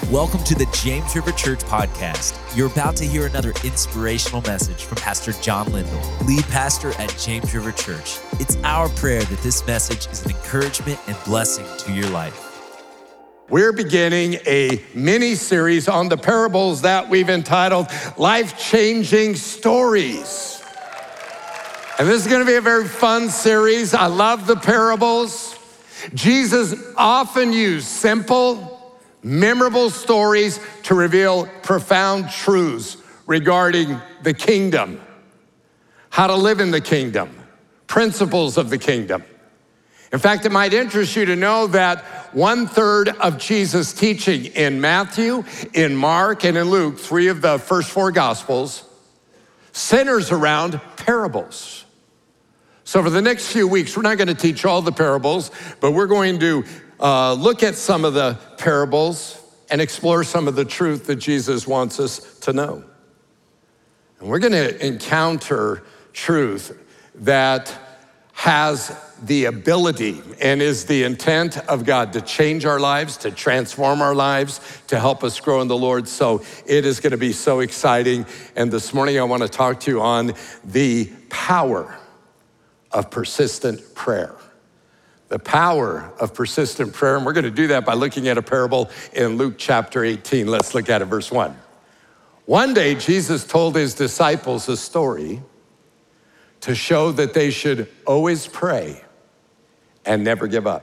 Welcome to the James River Church podcast. You're about to hear another inspirational message from Pastor John Lindell, lead pastor at James River Church. It's our prayer that this message is an encouragement and blessing to your life. We're beginning a mini-series on the parables that we've entitled Life-Changing Stories. And this is going to be a very fun series. I love the parables. Jesus often used simple, memorable stories to reveal profound truths regarding the kingdom, how to live in the kingdom, principles of the kingdom. In fact, it might interest you to know that 1/3 of Jesus' teaching in Matthew, in Mark, and in Luke, 3 of the first 4 Gospels, centers around parables. So for the next few weeks, we're not going to teach all the parables, but we're going to look at some of the parables and explore some of the truth that Jesus wants us to know. And we're going to encounter truth that has the ability and is the intent of God to change our lives, to transform our lives, to help us grow in the Lord. So it is going to be so exciting. And this morning I want to talk to you on the power of persistent prayer. The power of persistent prayer. And we're going to do that by looking at a parable in Luke chapter 18. Let's look at it, verse 1. One day, Jesus told his disciples a story to show that they should always pray and never give up.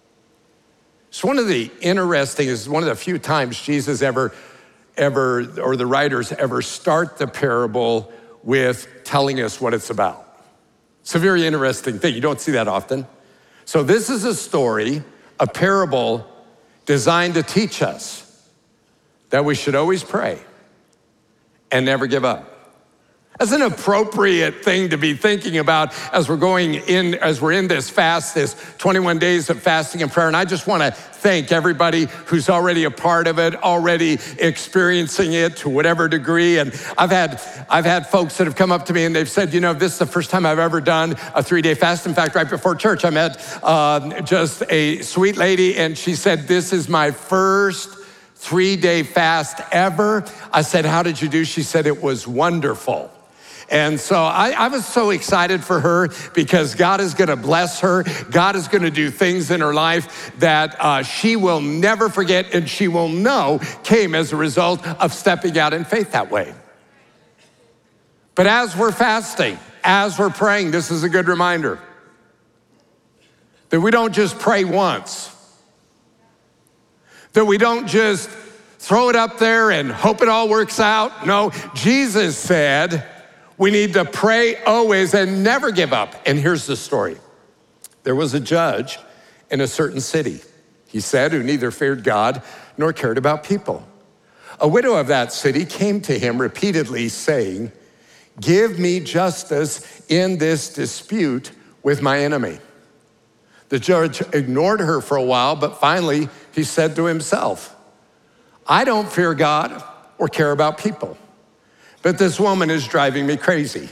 It's one of the few times Jesus ever, or the writers ever start the parable with telling us what it's about. It's a very interesting thing. You don't see that often. So this is a story, a parable designed to teach us that we should always pray and never give up. That's an appropriate thing to be thinking about as we're in this fast, this 21 days of fasting and prayer. And I just want to thank everybody who's already a part of it, already experiencing it to whatever degree. And I've had folks that have come up to me and they've said, this is the first time I've ever done a 3-day fast. In fact, right before church, I met just a sweet lady and she said, this is my first 3-day fast ever. I said, how did you do? She said, it was wonderful. And so I was so excited for her because God is going to bless her. God is going to do things in her life that she will never forget and she will know came as a result of stepping out in faith that way. But as we're fasting, as we're praying, this is a good reminder that we don't just pray once, that we don't just throw it up there and hope it all works out. No, Jesus said, we need to pray always and never give up. And here's the story. There was a judge in a certain city, he said, who neither feared God nor cared about people. A widow of that city came to him repeatedly saying, give me justice in this dispute with my enemy. The judge ignored her for a while, but finally he said to himself, I don't fear God or care about people, but this woman is driving me crazy.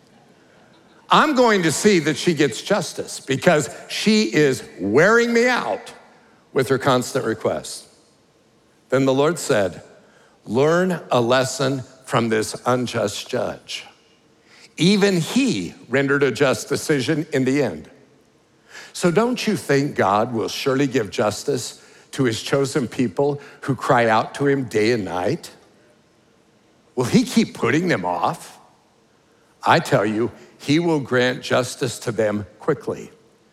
I'm going to see that she gets justice because she is wearing me out with her constant requests. Then the Lord said, learn a lesson from this unjust judge. Even he rendered a just decision in the end. So don't you think God will surely give justice to his chosen people who cry out to him day and night? Will he keep putting them off? I tell you, he will grant justice to them quickly.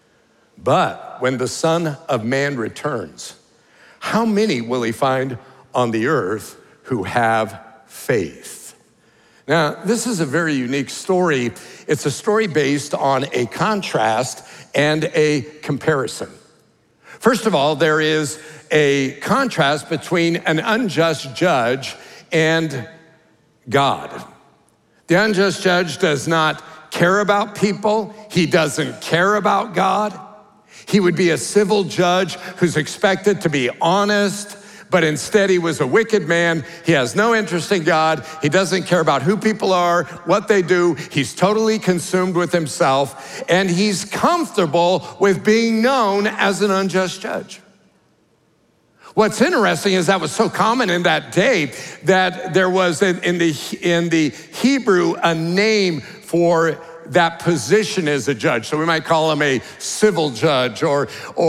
But when the Son of Man returns, how many will he find on the earth who have faith? Now, this is a very unique story. It's a story based on a contrast and a comparison. First of all, there is a contrast between an unjust judge and God. The unjust judge does not care about people. He doesn't care about God. He would be a civil judge who's expected to be honest, but instead he was a wicked man. He has no interest in God. He doesn't care about who people are, what they do. He's totally consumed with himself, and he's comfortable with being known as an unjust judge. What's interesting is that was so common in that day that there was in the Hebrew a name for that position as a judge. So we might call him a civil judge, or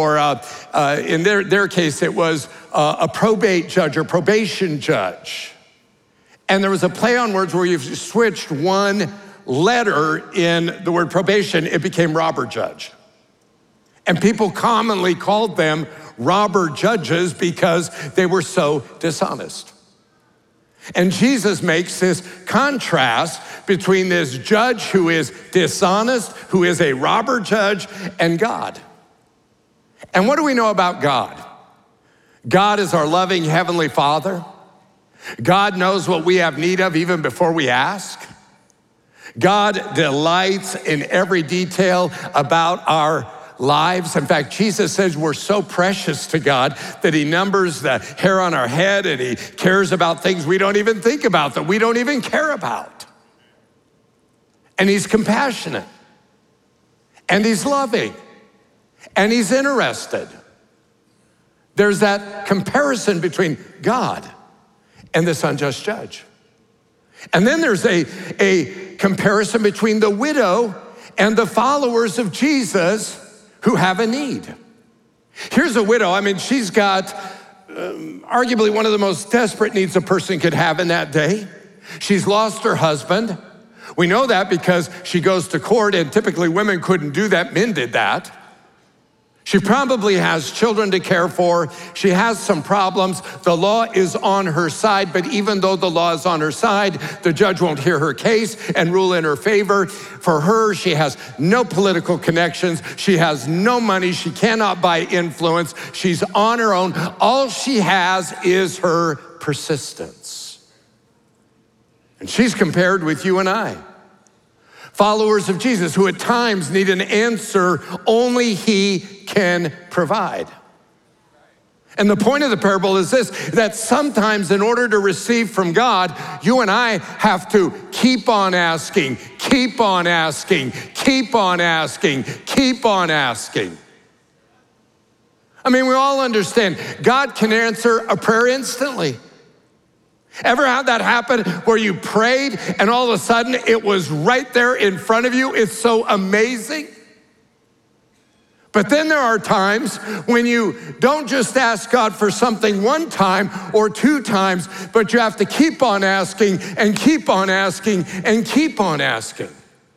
in their case, it was a probate judge or probation judge. And there was a play on words where you switched one letter in the word probation, it became robber judge. And people commonly called them robber judges because they were so dishonest. And Jesus makes this contrast between this judge who is dishonest, who is a robber judge, and God. And what do we know about God? God is our loving Heavenly Father. God knows what we have need of even before we ask. God delights in every detail about our lives. In fact, Jesus says we're so precious to God that he numbers the hair on our head, and he cares about things we don't even think about, that we don't even care about. And he's compassionate, and he's loving, and he's interested. There's that comparison between God and this unjust judge. And then there's a comparison between the widow and the followers of Jesus who have a need. Here's a widow. I mean, she's got arguably one of the most desperate needs a person could have in that day. She's lost her husband. We know that because she goes to court, and typically women couldn't do that. Men did that. She probably has children to care for. She has some problems. The law is on her side, but even though the law is on her side, the judge won't hear her case and rule in her favor. For her, she has no political connections. She has no money. She cannot buy influence. She's on her own. All she has is her persistence. And she's compared with you and I, followers of Jesus, who at times need an answer only he can provide. And the point of the parable is this, that sometimes in order to receive from God, you and I have to keep on asking, keep on asking, keep on asking, keep on asking. I mean, we all understand God can answer a prayer instantly. Ever had that happen where you prayed and all of a sudden it was right there in front of you? It's so amazing. But then there are times when you don't just ask God for something one time or two times, but you have to keep on asking and keep on asking and keep on asking.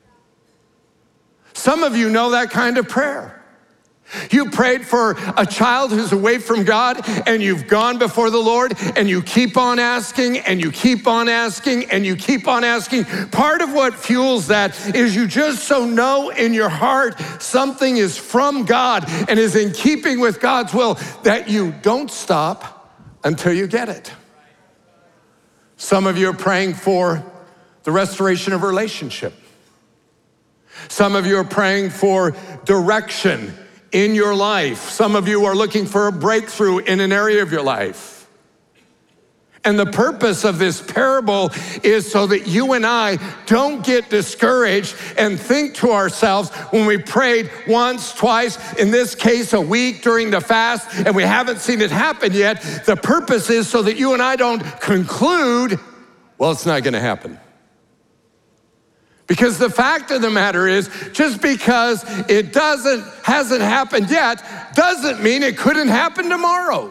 Some of you know that kind of prayer. You prayed for a child who's away from God, and you've gone before the Lord, and you keep on asking, and you keep on asking, and you keep on asking. Part of what fuels that is you just so know in your heart something is from God and is in keeping with God's will that you don't stop until you get it. Some of you are praying for the restoration of a relationship. Some of you are praying for direction in your life. Some of you are looking for a breakthrough in an area of your life. And the purpose of this parable is so that you and I don't get discouraged and think to ourselves when we prayed once, twice, in this case a week during the fast, and we haven't seen it happen yet. The purpose is so that you and I don't conclude, well, it's not gonna happen. Because the fact of the matter is, just because it hasn't happened yet, doesn't mean it couldn't happen tomorrow.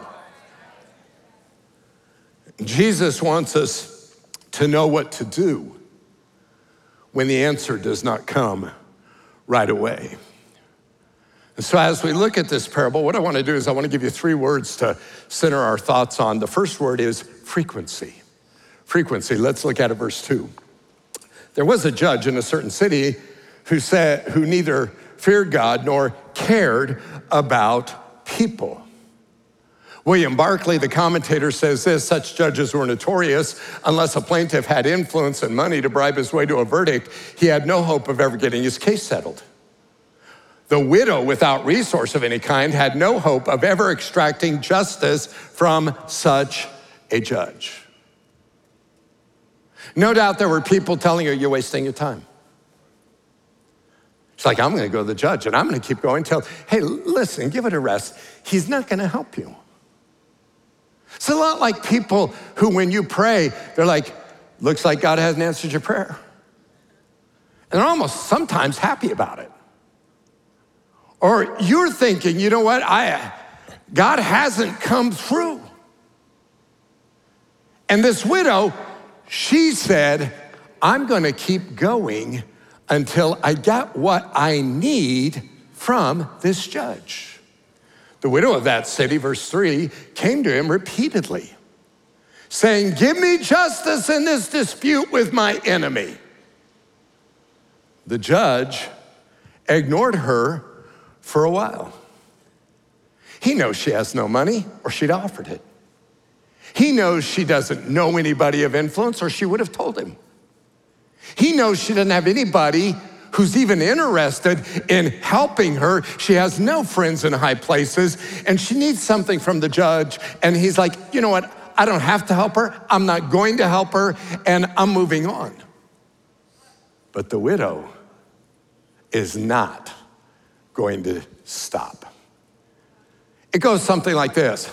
Jesus wants us to know what to do when the answer does not come right away. And so as we look at this parable, what I want to do is I want to give you three words to center our thoughts on. The first word is frequency. Frequency. Let's look at it, verse 2. There was a judge in a certain city who neither feared God nor cared about people. William Barclay, the commentator, says this: such judges were notorious. Unless a plaintiff had influence and money to bribe his way to a verdict, he had no hope of ever getting his case settled. The widow without resource of any kind had no hope of ever extracting justice from such a judge. No doubt there were people telling her, you're wasting your time. She's like, I'm gonna go to the judge and I'm gonna keep going till, hey, listen, give it a rest. He's not gonna help you. It's a lot like people who, when you pray, they're like, looks like God hasn't answered your prayer. And they're almost sometimes happy about it. Or you're thinking, you know what, God hasn't come through. And this widow, she said, I'm gonna keep going until I get what I need from this judge. The widow of that city, verse 3, came to him repeatedly, saying, give me justice in this dispute with my enemy. The judge ignored her for a while. He knows she has no money, or she'd offered it. He knows she doesn't know anybody of influence, or she would have told him. He knows she doesn't have anybody who's even interested in helping her. She has no friends in high places, and she needs something from the judge. And he's like, you know what? I don't have to help her. I'm not going to help her, and I'm moving on. But the widow is not going to stop. It goes something like this.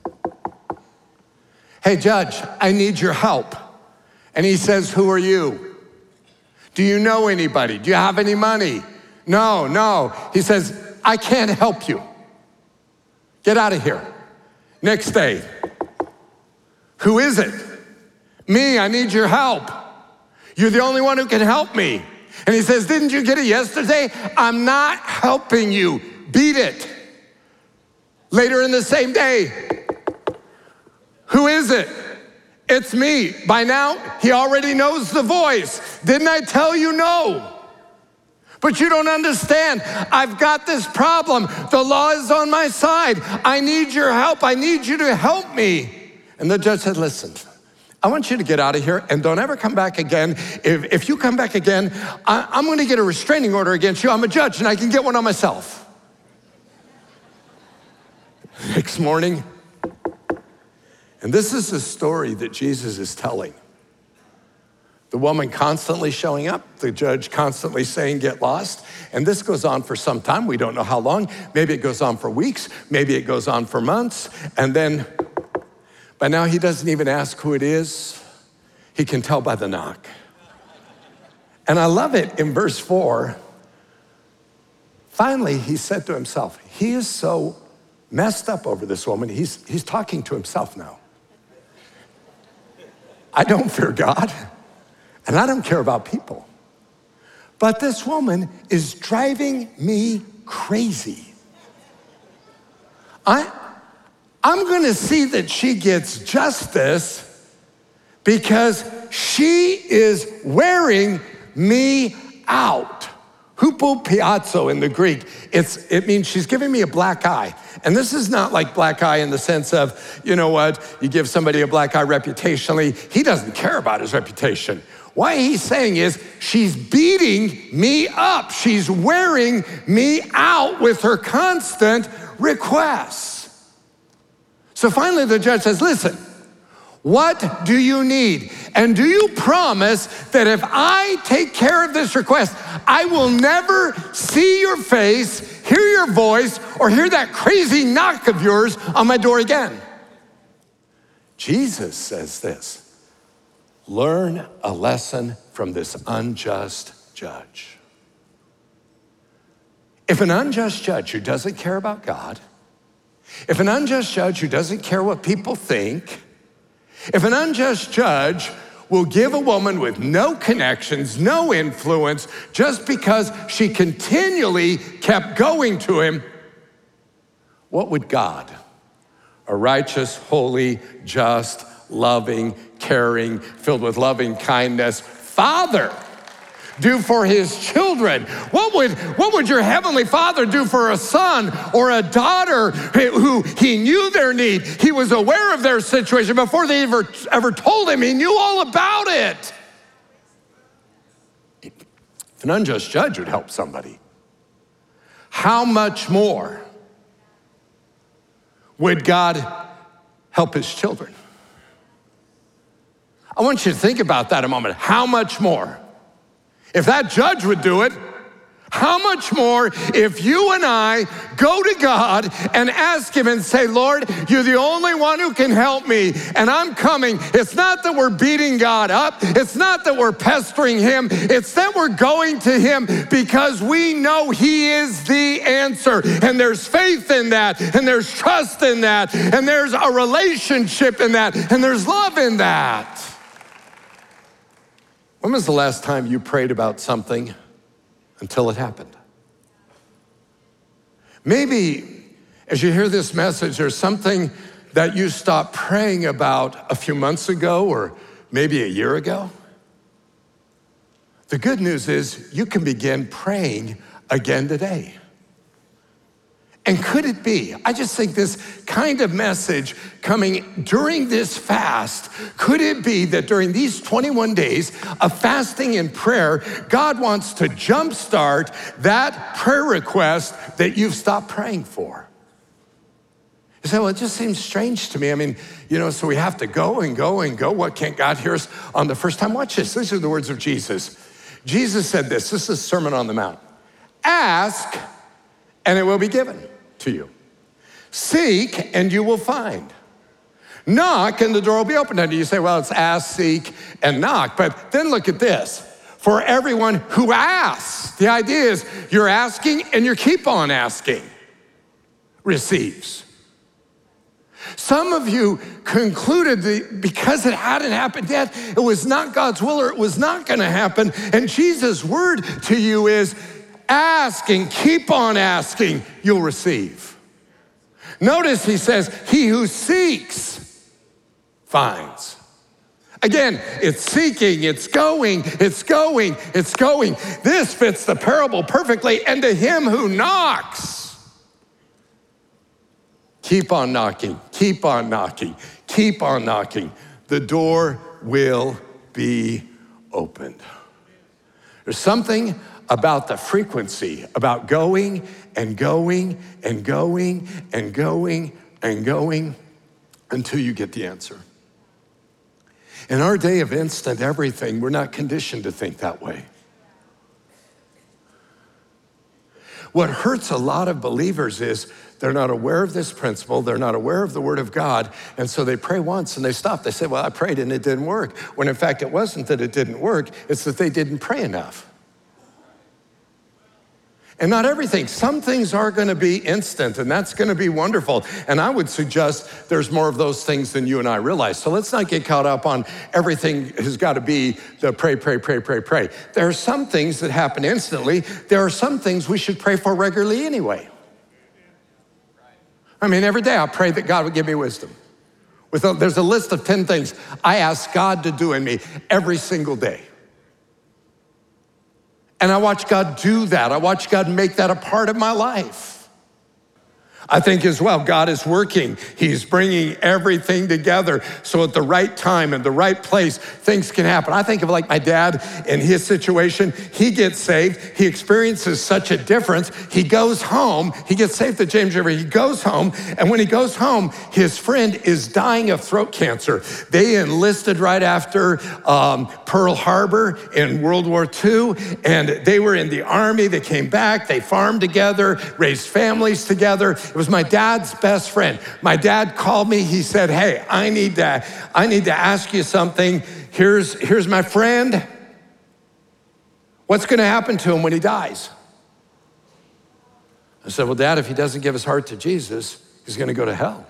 Hey, judge, I need your help. And he says, who are you? Do you know anybody? Do you have any money? No. He says, I can't help you. Get out of here. Next day. Who is it? Me, I need your help. You're the only one who can help me. And he says, didn't you get it yesterday? I'm not helping you. Beat it. Later in the same day. Who is it? It's me. By now, he already knows the voice. Didn't I tell you no? But you don't understand. I've got this problem. The law is on my side. I need your help. I need you to help me. And the judge said, listen, I want you to get out of here and don't ever come back again. If you come back again, I'm going to get a restraining order against you. I'm a judge and I can get one on myself. Next morning, and this is the story that Jesus is telling. The woman constantly showing up, the judge constantly saying, get lost. And this goes on for some time. We don't know how long. Maybe it goes on for weeks. Maybe it goes on for months. And then by now he doesn't even ask who it is. He can tell by the knock. And I love it in verse 4. Finally, he said to himself, he is so messed up over this woman. He's talking to himself now. I don't fear God, and I don't care about people. But this woman is driving me crazy. I'm gonna see that she gets justice because she is wearing me out. Hupopiazo in the Greek, it means she's giving me a black eye. And this is not like black eye in the sense of, you know what, you give somebody a black eye reputationally. He doesn't care about his reputation. What he's saying is she's beating me up. She's wearing me out with her constant requests. So finally the judge says, listen, what do you need? And do you promise that if I take care of this request, I will never see your face, hear your voice, or hear that crazy knock of yours on my door again? Jesus says this, learn a lesson from this unjust judge. If an unjust judge who doesn't care about God, if an unjust judge who doesn't care what people think, if an unjust judge will give a woman with no connections, no influence, just because she continually kept going to him, what would God, a righteous, holy, just, loving, caring, filled with loving kindness, Father, do for his children? What would your heavenly Father do for a son or a daughter who he knew their need? He was aware of their situation before they ever told him. He knew all about it. If an unjust judge would help somebody, how much more would God help his children? I want you to think about that a moment. How much more? If that judge would do it, How much more if you and I go to God and ask him and say, Lord, you're the only one who can help me, and I'm coming. It's not that we're beating God up. It's not that we're pestering him. It's that we're going to him because we know he is the answer. And there's faith in that, and there's trust in that, and there's a relationship in that, and there's love in that. When was the last time you prayed about something until it happened? Maybe as you hear this message, there's something that you stopped praying about a few months ago or maybe a year ago. The good news is you can begin praying again today. And could it be, I just think this kind of message coming during this fast, could it be that during these 21 days of fasting and prayer, God wants to jumpstart that prayer request that you've stopped praying for? You say, well, it just seems strange to me. I mean, so we have to go and go and go. What, can't God hear us on the first time? Watch this. These are the words of Jesus. Jesus said this. This is Sermon on the Mount. Ask, and it will be given to you. Seek, and you will find. Knock, and the door will be opened unto you. You say, well, it's ask, seek, and knock. But then look at this. For everyone who asks, the idea is you're asking and you keep on asking, receives. Some of you concluded that because it hadn't happened yet, it was not God's will or it was not going to happen. And Jesus' word to you is, ask and keep on asking, you'll receive. Notice he says, he who seeks finds. Again, it's seeking, it's going, it's going, it's going. This fits the parable perfectly. And to him who knocks, keep on knocking, keep on knocking, keep on knocking. The door will be opened. There's something about the frequency, about going and going and going and going and going until you get the answer. In our day of instant everything, we're not conditioned to think that way. What hurts a lot of believers is they're not aware of this principle, they're not aware of the Word of God, and so they pray once and they stop. They say, well, I prayed and it didn't work. When in fact, it wasn't that it didn't work, it's that they didn't pray enough. And not everything. Some things are going to be instant, and that's going to be wonderful. And I would suggest there's more of those things than you and I realize. So let's not get caught up on everything has got to be the pray, pray, pray, pray, pray. There are some things that happen instantly. There are some things we should pray for regularly anyway. I mean, every day I pray that God would give me wisdom. There's a list of 10 things I ask God to do in me every single day. And I watch God do that. I watch God make that a part of my life. I think as well, God is working. He's bringing everything together so at the right time and the right place, things can happen. I think of like my dad in his situation. He gets saved. He experiences such a difference. He goes home. He gets saved at James River. He goes home. And when he goes home, his friend is dying of throat cancer. They enlisted right after Pearl Harbor in World War II. And they were in the Army. They came back. They farmed together, raised families together. It was my dad's best friend. My dad called me. He said, hey, I need to ask you something. Here's my friend. What's going to happen to him when he dies? I said, well, Dad, if he doesn't give his heart to Jesus, he's going to go to hell.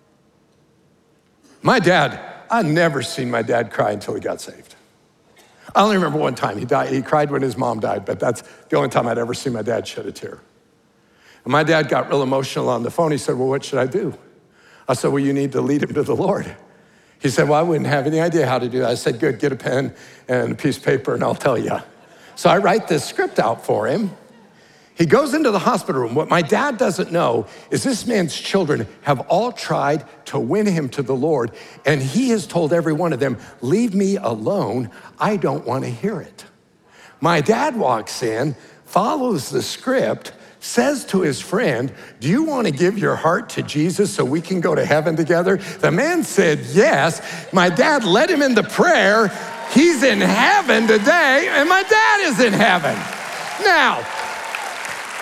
My dad, I've never seen my dad cry until he got saved. I only remember one time he died. He cried when his mom died, but that's the only time I'd ever seen my dad shed a tear. And my dad got real emotional on the phone. He said, well, what should I do? I said, well, you need to lead him to the Lord. He said, well, I wouldn't have any idea how to do that. I said, good, get a pen and a piece of paper and I'll tell you. So I write this script out for him. He goes into the hospital room. What my dad doesn't know is this man's children have all tried to win him to the Lord, and he has told every one of them, leave me alone. I don't want to hear it. My dad walks in, follows the script, says to his friend, do you want to give your heart to Jesus so we can go to heaven together? The man said yes. My dad led him into prayer. He's in heaven today, and my dad is in heaven. Now,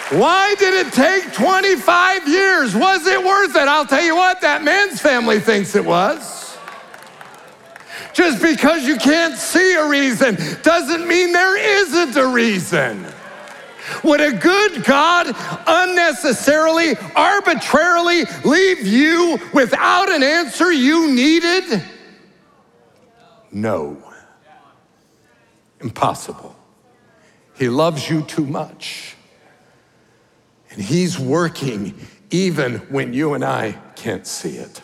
Why did it take 25 years? Was it worth it? I'll tell you what, that man's family thinks it was. Just because you can't see a reason doesn't mean there isn't a reason. Would a good God unnecessarily, arbitrarily leave you without an answer you needed? No. Impossible. He loves you too much. And he's working even when you and I can't see it.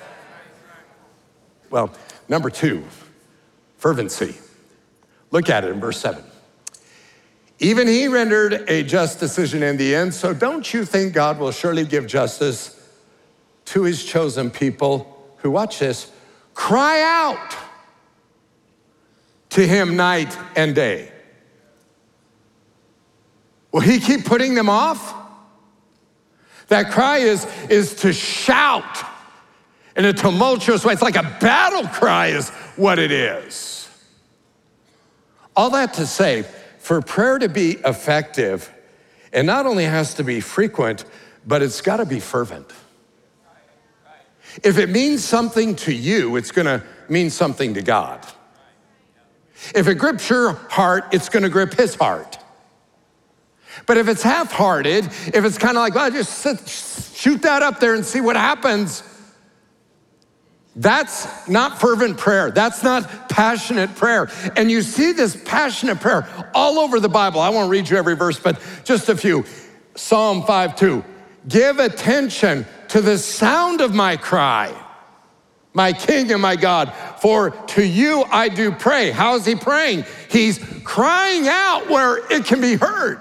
Well, number 2, fervency. Look at it in verse 7. Even he rendered a just decision in the end, so don't you think God will surely give justice to his chosen people who, watch this, cry out to him night and day? Will he keep putting them off? That cry is to shout in a tumultuous way. It's like a battle cry is what it is. All that to say, for prayer to be effective, it not only has to be frequent, but it's got to be fervent. If it means something to you, it's going to mean something to God. If it grips your heart, it's going to grip his heart. But if it's half-hearted, if it's kind of like, well, just shoot that up there and see what happens, that's not fervent prayer. That's not passionate prayer. And you see this passionate prayer all over the Bible. I won't read you every verse, but just a few. Psalm 5:2. Give attention to the sound of my cry, my King and my God, for to you I do pray. How is he praying? He's crying out where it can be heard.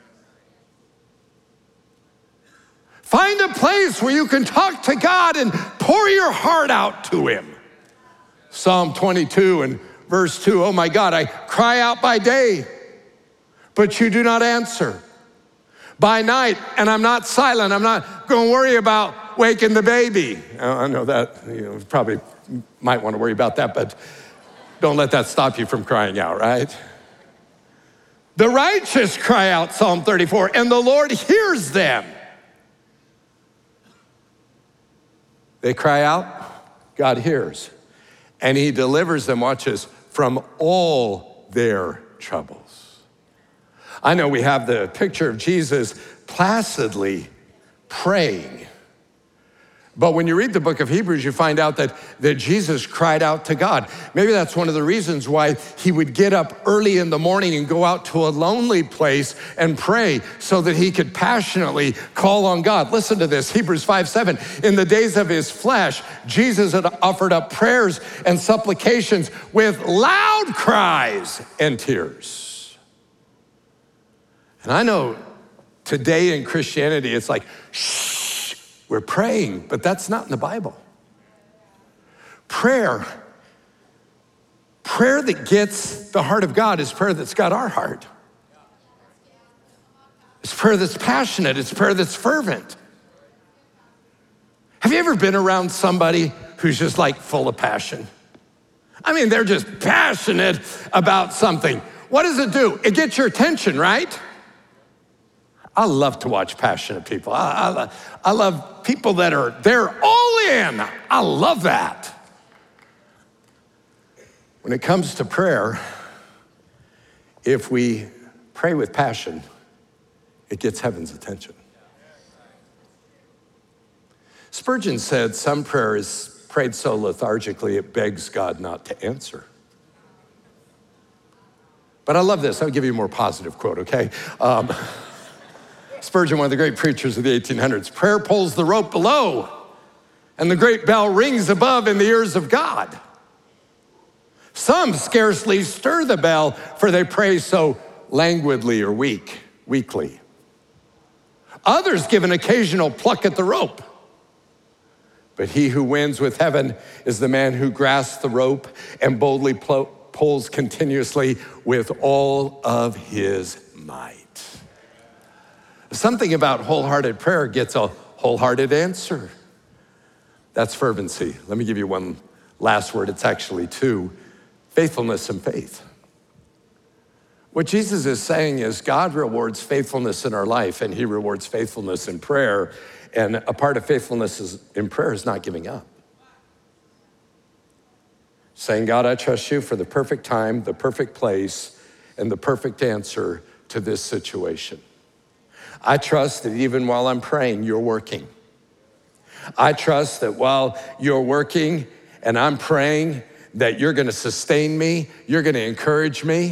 Find a place where you can talk to God and pour your heart out to him. Psalm 22 and verse 2, oh my God, I cry out by day, but you do not answer. By night, and I'm not silent. I'm not going to worry about waking the baby. I know that, you probably might want to worry about that, but don't let that stop you from crying out, right? The righteous cry out, Psalm 34, and the Lord hears them. They cry out, God hears, and he delivers them, watch this, from all their troubles. I know we have the picture of Jesus placidly praying, but when you read the book of Hebrews, you find out that Jesus cried out to God. Maybe that's one of the reasons why he would get up early in the morning and go out to a lonely place and pray so that he could passionately call on God. Listen to this, Hebrews 5:7. In the days of his flesh, Jesus had offered up prayers and supplications with loud cries and tears. And I know today in Christianity, it's like, shh. We're praying, but that's not in the Bible. Prayer that gets the heart of God is prayer that's got our heart. It's prayer that's passionate. It's prayer that's fervent. Have you ever been around somebody who's just like full of passion? I mean, they're just passionate about something. What does it do? It gets your attention, right? I love to watch passionate people. I love people they're all in. I love that. When it comes to prayer, if we pray with passion, it gets heaven's attention. Spurgeon said some prayer is prayed so lethargically it begs God not to answer. But I love this. I'll give you a more positive quote, okay? Spurgeon, one of the great preachers of the 1800s, prayer pulls the rope below and the great bell rings above in the ears of God. Some scarcely stir the bell, for they pray so languidly or weakly. Others give an occasional pluck at the rope. But he who wins with heaven is the man who grasps the rope and boldly pulls continuously with all of his might. Something about wholehearted prayer gets a wholehearted answer. That's fervency. Let me give you one last word. It's actually two. Faithfulness and faith. What Jesus is saying is God rewards faithfulness in our life, and he rewards faithfulness in prayer. And a part of faithfulness in prayer is not giving up. Saying, God, I trust you for the perfect time, the perfect place, and the perfect answer to this situation. I trust that even while I'm praying, you're working. I trust that while you're working and I'm praying, that you're gonna sustain me, you're gonna encourage me.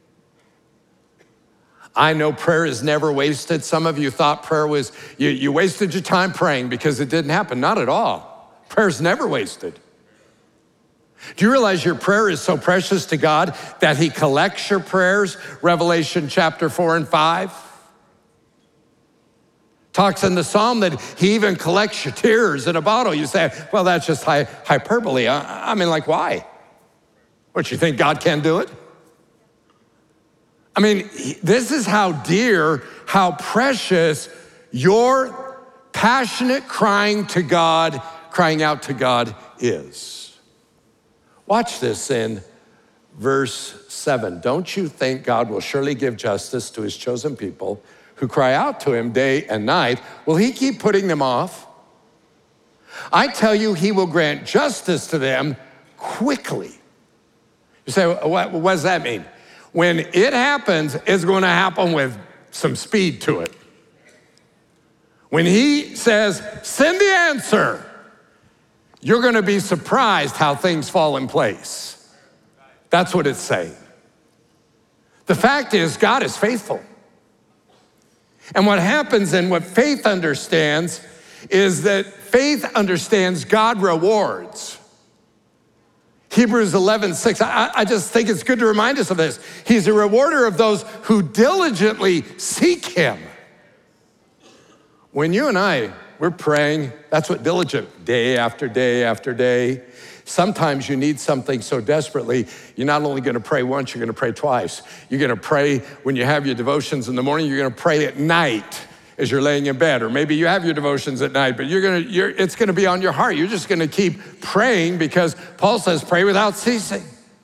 I know prayer is never wasted. Some of you thought prayer was, you wasted your time praying because it didn't happen. Not at all. Prayer's never wasted. Do you realize your prayer is so precious to God that he collects your prayers? Revelation chapter 4 and 5. Talks in the Psalm that he even collects your tears in a bottle. You say, well, that's just hyperbole. I mean, like, why? What, you think God can't do it? I mean, this is how dear, how precious your passionate crying out to God is. Watch this in verse 7. Don't you think God will surely give justice to his chosen people who cry out to him day and night? Will he keep putting them off? I tell you, he will grant justice to them quickly. You say, what does that mean? When it happens, it's going to happen with some speed to it. When he says, send the answer, you're going to be surprised how things fall in place. That's what it's saying. The fact is, God is faithful. And what happens and what faith understands is that faith understands God rewards. Hebrews 11:6, I just think it's good to remind us of this. He's a rewarder of those who diligently seek him. When you and we're praying, that's what diligent, day after day after day. Sometimes you need something so desperately, you're not only gonna pray once, you're gonna pray twice. You're gonna pray when you have your devotions in the morning, you're gonna pray at night as you're laying in bed, or maybe you have your devotions at night, but it's gonna be on your heart. You're just gonna keep praying because Paul says, pray without ceasing.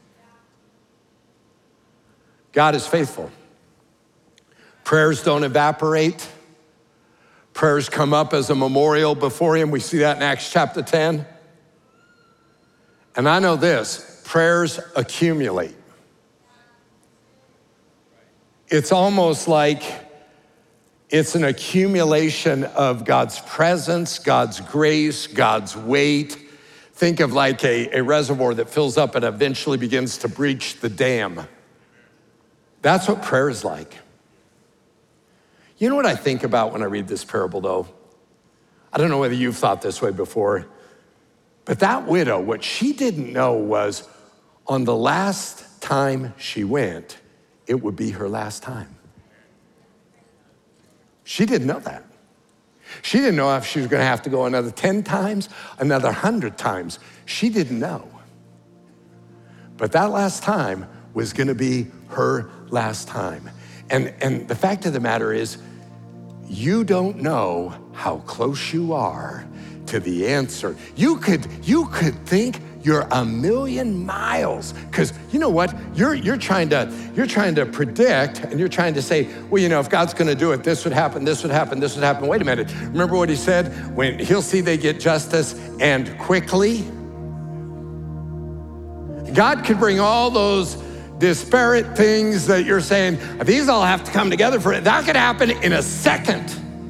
God is faithful. Prayers don't evaporate. Prayers come up as a memorial before him. We see that in Acts chapter 10. And I know this, prayers accumulate. It's almost like it's an accumulation of God's presence, God's grace, God's weight. Think of like a reservoir that fills up and eventually begins to breach the dam. That's what prayer is like. You know what I think about when I read this parable, though? I don't know whether you've thought this way before, but that widow, what she didn't know was on the last time she went, it would be her last time. She didn't know that. She didn't know if she was gonna have to go another 10 times, another 100 times. She didn't know. But that last time was gonna be her last time. And the fact of the matter is, you don't know how close you are to the answer. You could think you're a million miles, because you know what? You're trying to predict, and you're trying to say, well, you know, if God's gonna do it, this would happen, this would happen, this would happen. Wait a minute. Remember what he said? When he'll see they get justice and quickly. God could bring all those disparate things that you're saying, these all have to come together for it. That could happen in a second.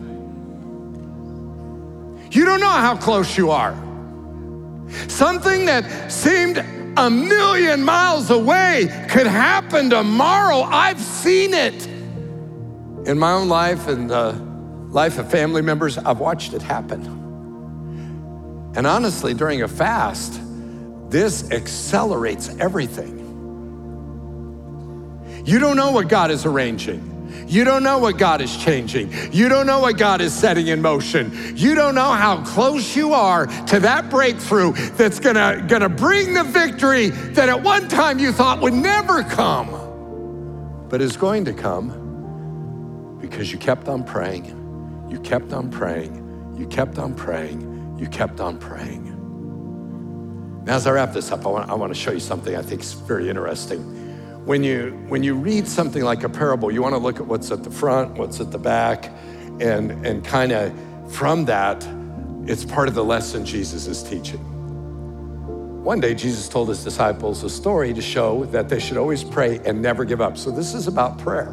You don't know how close you are. Something that seemed a million miles away could happen tomorrow. I've seen it in my own life and the life of family members. I've watched it happen. And honestly, during a fast, this accelerates everything. You don't know what God is arranging. You don't know what God is changing. You don't know what God is setting in motion. You don't know how close you are to that breakthrough that's gonna bring the victory that at one time you thought would never come, but is going to come because you kept on praying, you kept on praying, you kept on praying, you kept on praying. Now, as I wrap this up, I want to show you something I think is very interesting. when you read something like a parable, you want to look at what's at the front, what's at the back, and kind of from that, it's part of the lesson Jesus is teaching. One day, Jesus told his disciples a story to show that they should always pray and never give up. So this is about prayer.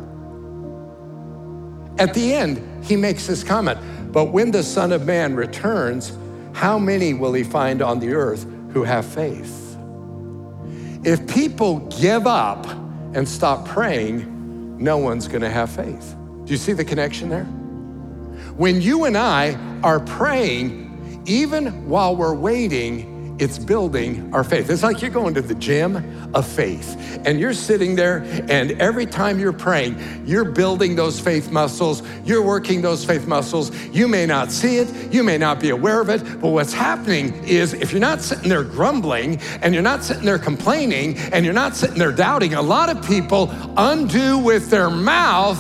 At the end, he makes this comment, but when the Son of Man returns, how many will he find on the earth who have faith? If people give up and stop praying, no one's gonna have faith. Do you see the connection there? When you and I are praying, even while we're waiting, it's building our faith. It's like you're going to the gym of faith and you're sitting there, and every time you're praying, you're building those faith muscles, you're working those faith muscles. You may not see it, you may not be aware of it, but what's happening is if you're not sitting there grumbling and you're not sitting there complaining and you're not sitting there doubting, a lot of people undo with their mouth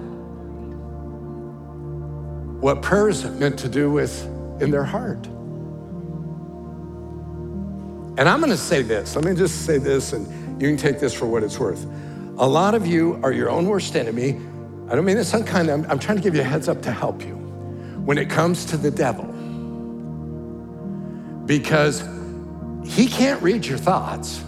what prayer is meant to do with in their heart. And I'm gonna say this, let me just say this, and you can take this for what it's worth. A lot of you are your own worst enemy. I don't mean this unkind, I'm trying to give you a heads up to help you when it comes to the devil. Because he can't read your thoughts.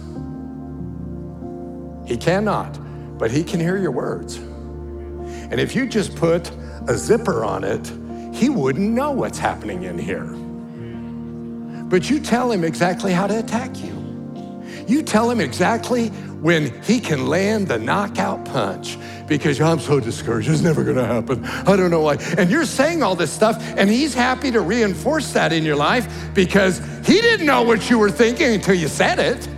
He cannot, but he can hear your words. And if you just put a zipper on it, he wouldn't know what's happening in here. But you tell him exactly how to attack you. You tell him exactly when he can land the knockout punch because I'm so discouraged, it's never gonna happen. I don't know why. And you're saying all this stuff and he's happy to reinforce that in your life because he didn't know what you were thinking until you said it.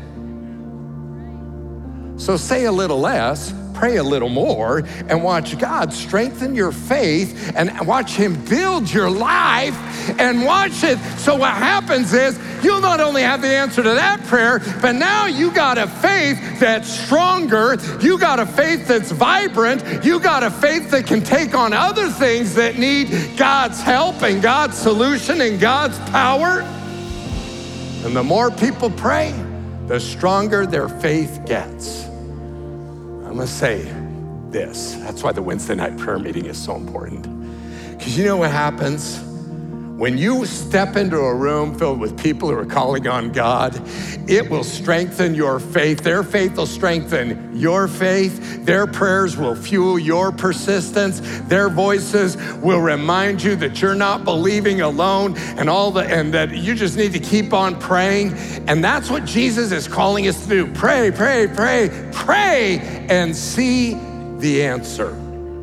So say a little less, pray a little more, and watch God strengthen your faith and watch him build your life and watch it. So what happens is you'll not only have the answer to that prayer, but now you got a faith that's stronger. You got a faith that's vibrant. You got a faith that can take on other things that need God's help and God's solution and God's power. And the more people pray, the stronger their faith gets. I'm gonna say this. That's why the Wednesday night prayer meeting is so important. Because you know what happens? When you step into a room filled with people who are calling on God, it will strengthen your faith. Their faith will strengthen your faith. Their prayers will fuel your persistence. Their voices will remind you that you're not believing alone and that you just need to keep on praying. And that's what Jesus is calling us to do. Pray, pray, pray, pray, and see the answer.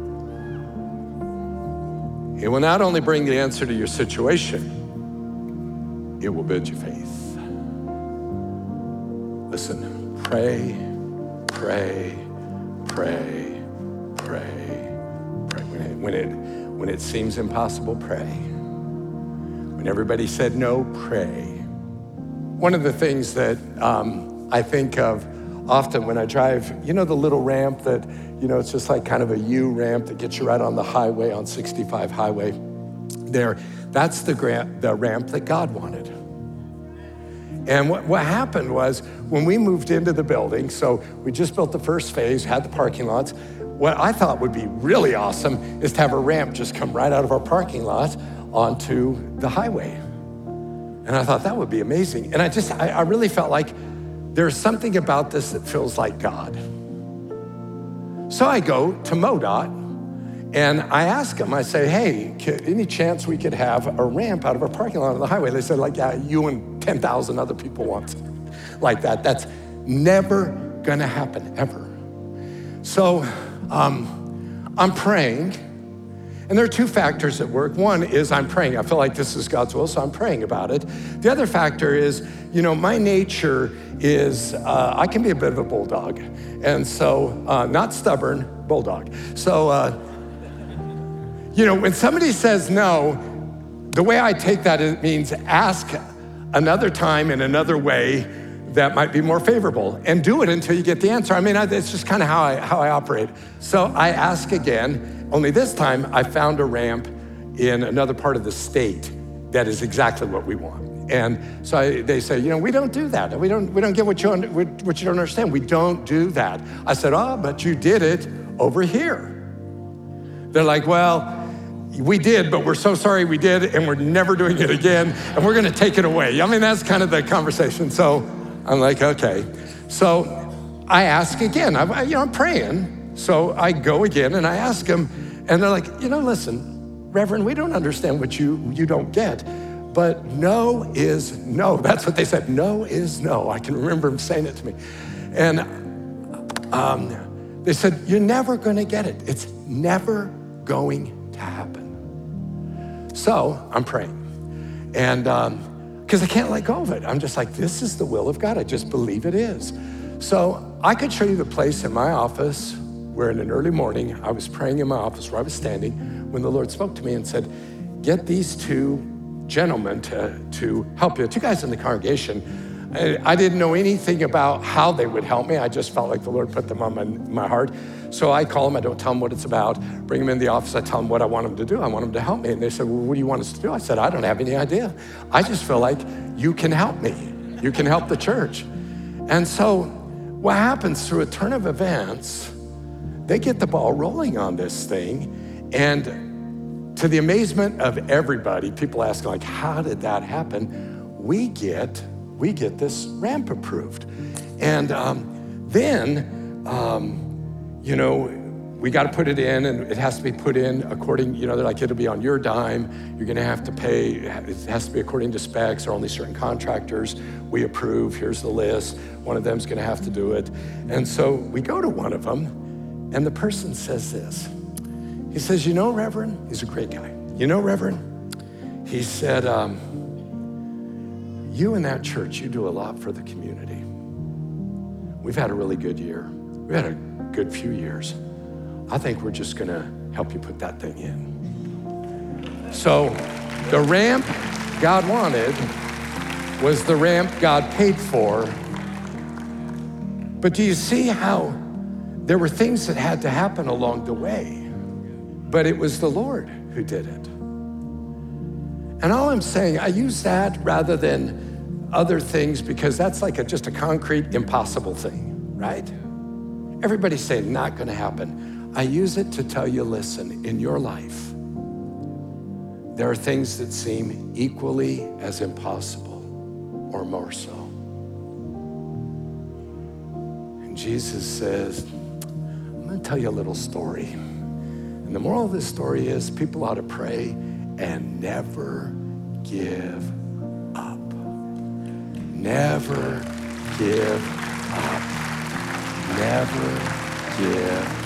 It will not only bring the answer to your situation, it will build your faith. Listen, pray, pray, pray, pray, pray. When it seems impossible, pray. When everybody said no, pray. One of the things that I think of often when I drive, you know the little ramp that, it's just like kind of a U ramp that gets you right on the highway, on 65 highway there. That's the ramp that God wanted. And what happened was when we moved into the building, so we just built the first phase, had the parking lots. What I thought would be really awesome is to have a ramp just come right out of our parking lot onto the highway. And I thought that would be amazing. And I really felt like there's something about this that feels like God. So I go to MoDOT and I ask them, I say, hey, any chance we could have a ramp out of our parking lot on the highway? They said, like, yeah, you and 10,000 other people want something like that. That's never gonna happen, ever. So I'm praying, and there are two factors at work. One is I'm praying. I feel like this is God's will, so I'm praying about it. The other factor is, my nature is I can be a bit of a bulldog. And so, not stubborn, bulldog. So, when somebody says no, the way I take that, it means ask another time in another way that might be more favorable and do it until you get the answer. It's just kind of how I operate. So I ask again, only this time I found a ramp in another part of the state that is exactly what we want. And so they say, we don't do that. We don't get what you don't understand. We don't do that. I said, but you did it over here. They're like, well, we did, but we're so sorry we did, and we're never doing it again, and we're gonna take it away. I mean, that's kind of the conversation. So I'm like, okay. So I ask again. I'm praying. So I go again, and I ask them, and they're like, listen, Reverend, we don't understand what you don't get, but no is no. That's what they said. No is no. I can remember them saying it to me. And they said, you're never gonna get it. It's never going to happen. So I'm praying, and because I can't let go of it. I'm just like, this is the will of God. I just believe it is. So I could show you the place in my office where in an early morning, I was praying in my office where I was standing when the Lord spoke to me and said, get these two gentlemen to help you, two guys in the congregation. I didn't know anything about how they would help me. I just felt like the Lord put them on my heart. So I call them, I don't tell them what it's about, bring them in the office, I tell them what I want them to do. I want them to help me. And they said, well, what do you want us to do? I said, I don't have any idea. I just feel like you can help me. You can help the church. And so what happens through a turn of events, they get the ball rolling on this thing. And to the amazement of everybody, people ask like, how did that happen? We get this ramp approved. And then, we got to put it in, and it has to be put in according, they're like, it'll be on your dime. You're going to have to pay. It has to be according to specs, or only certain contractors we approve. Here's the list. One of them's going to have to do it. And so we go to one of them, and the person says this. He says, Reverend, he's a great guy. Reverend, he said, you in that church, you do a lot for the community. We've had a really good year. We've had a good few years. I think we're just gonna help you put that thing in. So the ramp God wanted was the ramp God paid for. But do you see how there were things that had to happen along the way, but it was the Lord who did it. And all I'm saying, I use that rather than other things because that's like just a concrete, impossible thing, right? Everybody's saying not gonna happen. I use it to tell you, listen, in your life, there are things that seem equally as impossible or more so. And Jesus says, I'm gonna tell you a little story. And the moral of this story is people ought to pray and never give up. Never give up. Never give